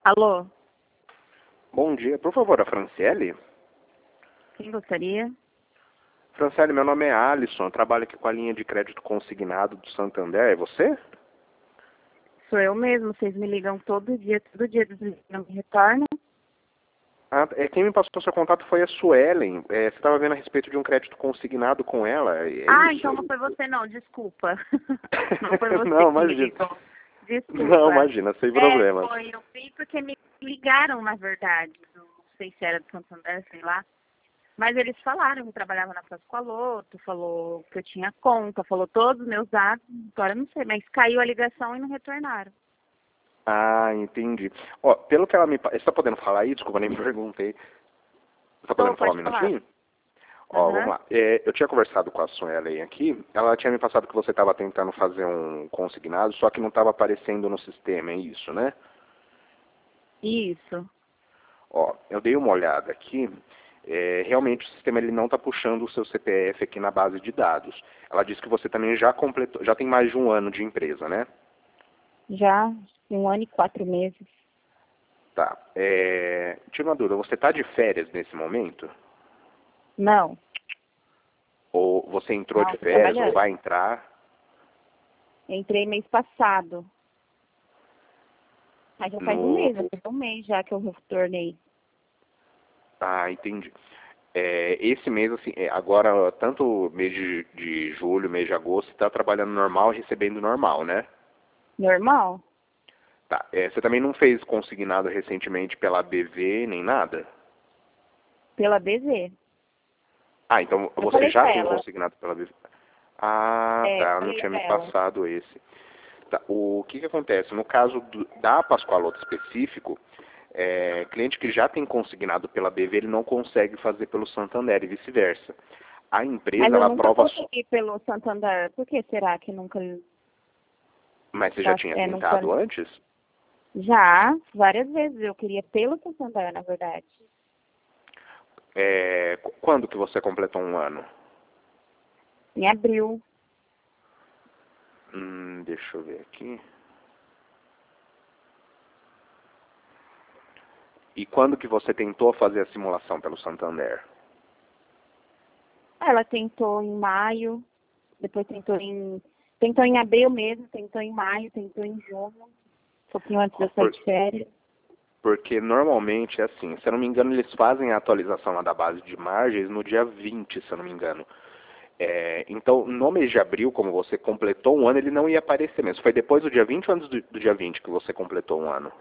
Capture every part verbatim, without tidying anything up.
Alô, Bom dia, por favor, a Franciele? quem gostaria? Franciele, meu nome é Alisson, eu trabalho aqui com a linha de crédito consignado do Santander, é você? Sou eu mesmo, vocês me ligam todo dia, todo dia não me retornam. Ah, é, quem me passou seu contato foi a Suelen, é, você estava vendo a respeito de um crédito consignado com ela, é é Ah, isso? então não foi você não, desculpa. Não foi você Não, que me imagina. ligou. Não, Desculpa. imagina, sem É, problemas. foi, eu vi porque me ligaram, na verdade. Não sei se era do Santander, sei lá. Mas eles falaram que eu trabalhava na Pascoaloto, falou que eu tinha conta, falou todos os meus dados, agora eu não sei, mas caiu a ligação e não retornaram. Ah, entendi. Ó, pelo que ela me... pa- Você está podendo falar aí? Desculpa, nem me perguntei. Você está Tô, podendo falar um pode falar. minutinho? Ó, vamos Aham. lá. É, eu tinha conversado com a Suelen aqui, ela tinha me passado que você estava tentando fazer um consignado, só que não estava aparecendo no sistema, é isso, né? Isso. Ó, eu dei uma olhada aqui, é, realmente o sistema ele não está puxando o seu C P F aqui na base de dados. Ela disse que você também já completou, já tem mais de um ano de empresa, né? Já um ano e quatro meses. Tá. É, tira uma dúvida, você está de férias nesse momento? Não, Ou você entrou não, de tô férias, ou trabalhando. vai entrar? Entrei mês passado. Mas já faz um No... mês, já faz um mês já que eu retornei. Ah, entendi. É, esse mês, assim, é, agora, tanto mês de, de julho, mês de agosto, você está trabalhando normal e recebendo normal, né? Normal? Tá. É, você também não fez consignado recentemente pela B V nem nada? Pela B Z. Ah, então Eu você falei já pra tem ela. consignado pela B V. Ah, É, eu tá. Não falei tinha pra me ela. passado esse. Tá. O que que acontece? No caso do, da Pascoaloto específico, é, cliente que já tem consignado pela B V, ele não consegue fazer pelo Santander e vice-versa. A Mas empresa, eu ela nunca aprova... só- consegui pelo Santander. Por que será que nunca... Mas você já tá- tinha É, nunca... tentado antes? Já, várias vezes. Eu queria pelo Santander, na verdade. É, qu- quando que você completou um ano? Em abril. Hum, deixa eu ver aqui. E quando que você tentou fazer a simulação pelo Santander? Ela tentou em maio, depois tentou em... Tentou em abril mesmo, tentou em maio, tentou em junho. Um pouquinho antes de eu sair Por- de férias. Porque normalmente é assim, se eu não me engano, eles fazem a atualização lá da base de margens no dia vinte, se eu não me engano. É, então, no mês de abril, como você completou um ano, ele não ia aparecer mesmo. Foi depois do dia vinte ou antes do, do dia vinte que você completou um ano?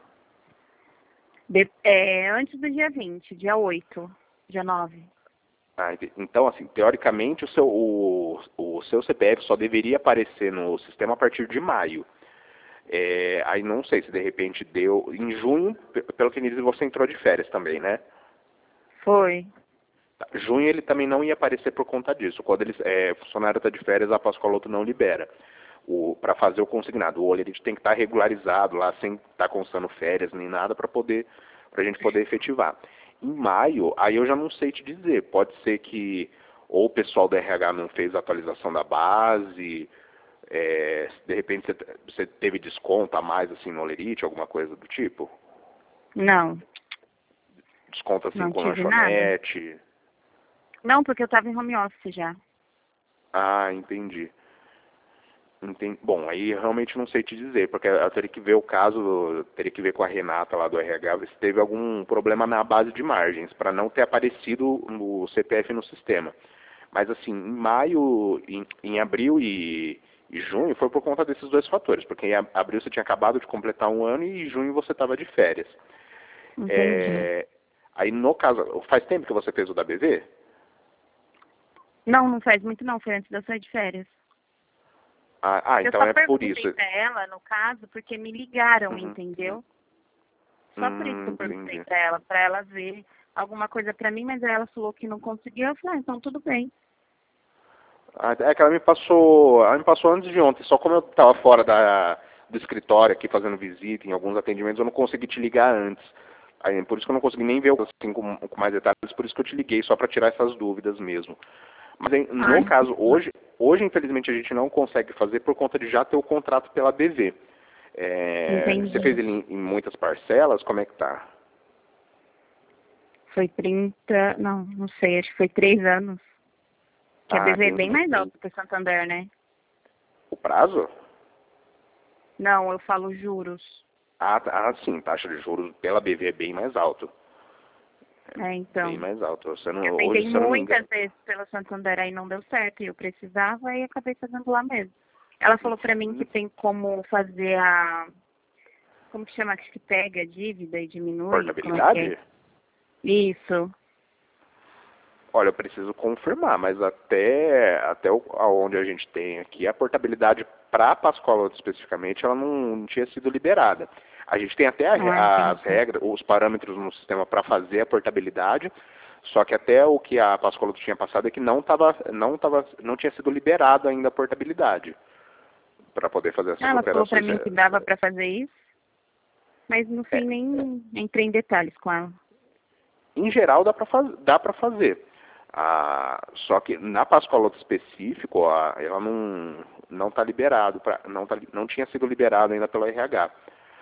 De- é, antes do dia vinte, dia oito, dia nove. Ah, ente- então, assim, teoricamente, o seu, o, o seu C P F só deveria aparecer no sistema a partir de maio. É, aí não sei se de repente deu. Em junho, pe- pelo que me diz, você entrou de férias também, né? Foi. Tá. Junho ele também não ia aparecer por conta disso. Quando eles, é, funcionário está de férias, a Pascoaloto não libera para fazer o consignado. O olerite tem que estar regularizado lá, sem estar constando férias nem nada, para poder, para a gente poder efetivar. Em maio, aí eu já não sei te dizer. Pode ser que ou o pessoal do R H não fez a atualização da base, é, de repente você, você teve desconto a mais assim no olerite, alguma coisa do tipo. Não, Desconto assim não com tive nada. lanchonete. Não, porque eu estava em home office já. Ah, entendi. Entendi. Bom, aí eu realmente não sei te dizer, porque eu teria que ver o caso, teria que ver com a Renata lá do R H, ver se teve algum problema na base de margens, para não ter aparecido o C P F no sistema. Mas assim, em maio, em, em abril e, e junho foi por conta desses dois fatores, porque em ab- abril você tinha acabado de completar um ano e em junho você estava de férias. Entendi. É, aí no caso, faz tempo que você fez o da B V? Não, não faz muito não, foi antes de eu sair de férias. Ah, ah, Eu então só é por perguntei isso. pra ela, no caso, porque me ligaram, Uhum. entendeu? Só por isso que Hum, eu perguntei entendi. pra ela, pra ela ver alguma coisa pra mim, mas aí ela falou que não conseguiu. Eu falei, ah, então tudo bem. Ah, é que ela me passou, ela me passou antes de ontem, só como eu estava fora da, do escritório aqui fazendo visita em alguns atendimentos, eu não consegui te ligar antes. Aí, por isso que eu não consegui nem ver assim, com, com mais detalhes, por isso que eu te liguei, só para tirar essas dúvidas mesmo. Mas em- no Ai, caso, hoje, hoje infelizmente a gente não consegue fazer por conta de já ter o contrato pela B V. É, Entendi. você fez ele em, em muitas parcelas? Como é que tá? Foi trinta, não, não sei, acho que foi três anos. Que a Ah, B V é tem bem mais alta que o Santander, né? o prazo? Não, eu falo juros. Ah, tá- ah, sim, taxa de juros pela B V é bem mais alto. É, Bem então. mais alto. Você não, Eu hoje, tentei se eu não me muitas engano. vezes pelo Santander, aí não deu certo. E eu precisava e acabei fazendo lá mesmo. Ela falou pra mim que tem como fazer a... Como que chama? Acho que pega a dívida e diminui. Como é que é? Portabilidade? Isso. Olha, eu preciso confirmar, mas até, até o, aonde a gente tem aqui, a portabilidade para a Pascoaloto especificamente, ela não, não tinha sido liberada. A gente tem até a, re- Ah, as entendi. regras, os parâmetros no sistema para fazer a portabilidade, só que até o que a Pascoaloto tinha passado é que não, tava, não, tava, não tinha sido liberado ainda a portabilidade para poder fazer essas Ela falou pra operações. mim que dava pra fazer isso, mas no É, fim nem entrei em detalhes com ela. em geral dá para faz, dá para fazer. Ah, só que na Pascoaloto específico, ah, ela não não está liberado, pra, não, tá, não tinha sido liberado ainda pelo R H.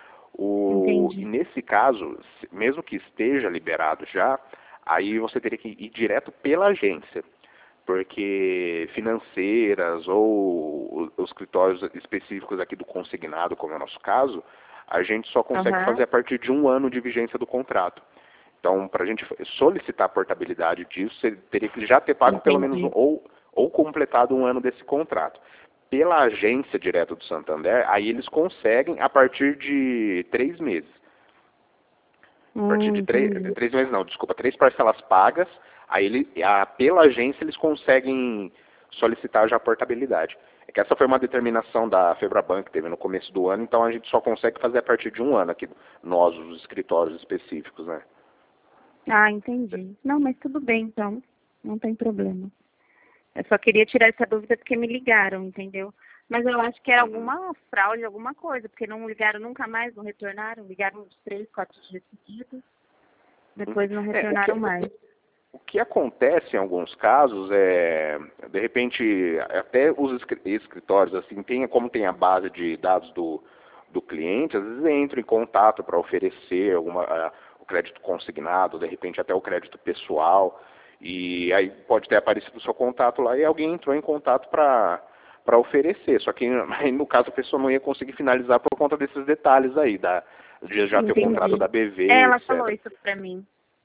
O, e Entendi. nesse caso, se- mesmo que esteja liberado já, aí você teria que ir direto pela agência, porque financeiras ou os os escritórios específicos aqui do consignado, como é o nosso caso, a gente só consegue Aham. fazer a partir de um ano de vigência do contrato. Então, para a gente solicitar a portabilidade disso, você teria que já ter pago pelo menos um, Entendi. ou, ou completado um ano desse contrato. Pela agência direto do Santander, aí eles conseguem a partir de três meses. A partir Hum, de três, entendi. três meses não, desculpa, três parcelas pagas, aí ele, a, pela agência eles conseguem solicitar já a portabilidade. É que essa foi uma determinação da Febraban que teve no começo do ano, então a gente só consegue fazer a partir de um ano aqui, nós, os escritórios específicos, né? Ah, entendi. Não, mas tudo bem, então. Não tem problema. Eu só queria tirar essa dúvida porque me ligaram, entendeu? Mas eu acho que era Uhum. alguma fraude, alguma coisa, porque não ligaram nunca mais, não retornaram. Ligaram uns três, quatro dias seguidos, Uhum. depois não É, o que, retornaram mais. o que acontece em alguns casos é, de repente, até os escri- escritórios, assim, tem, como tem a base de dados do, do cliente, às vezes entram em contato para oferecer alguma, ah, o crédito consignado, de repente até o crédito pessoal, e aí pode ter aparecido o seu contato lá e alguém entrou em contato para para oferecer, só que aí, no caso a pessoa não ia conseguir finalizar por conta desses detalhes aí, da, de já ter o contrato Entendi. da B V, Ela falou etcétera. isso pra mim.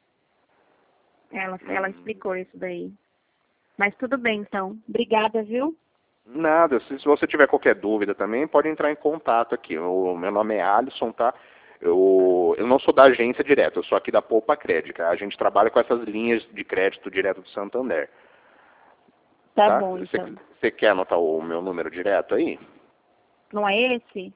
Ela, ela Hum. explicou isso daí. Mas tudo bem, então. Obrigada, viu? Nada, se, se você tiver qualquer dúvida também, pode entrar em contato aqui. O meu nome é Alisson, tá? Eu, eu não sou da agência direto, eu sou aqui da Poupa Crédito. A gente trabalha com essas linhas de crédito direto do Santander, Tá tá? bom, Você, então. você quer anotar o meu número direto aí? Não é esse?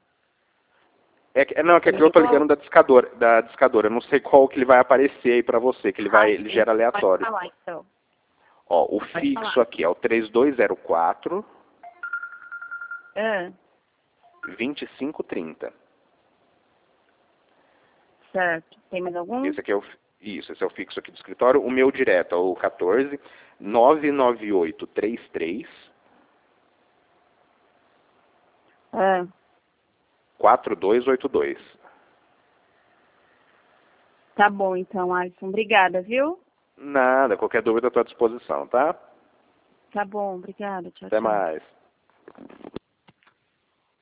É, que- é, não, é que Você me aqui eu tô ligou? ligando da discadora, da discadora. Eu não sei qual que ele vai aparecer aí pra você, que ele vai, Ah, ele sim. gera Pode aleatório. falar, então. Ó, o Pode fixo falar. aqui é o três dois zero quatro, Ah, vinte e cinco trinta. certo. Tem mais algum? Esse aqui é o, isso, esse é o fixo aqui do escritório. O meu direto é o quatorze, nove nove oito três três, Ah, quatro dois oito dois. tá bom, então, Alisson. Obrigada, viu? Nada, qualquer dúvida à tua disposição, tá? Tá bom, obrigada. Tchau, Até tchau. mais.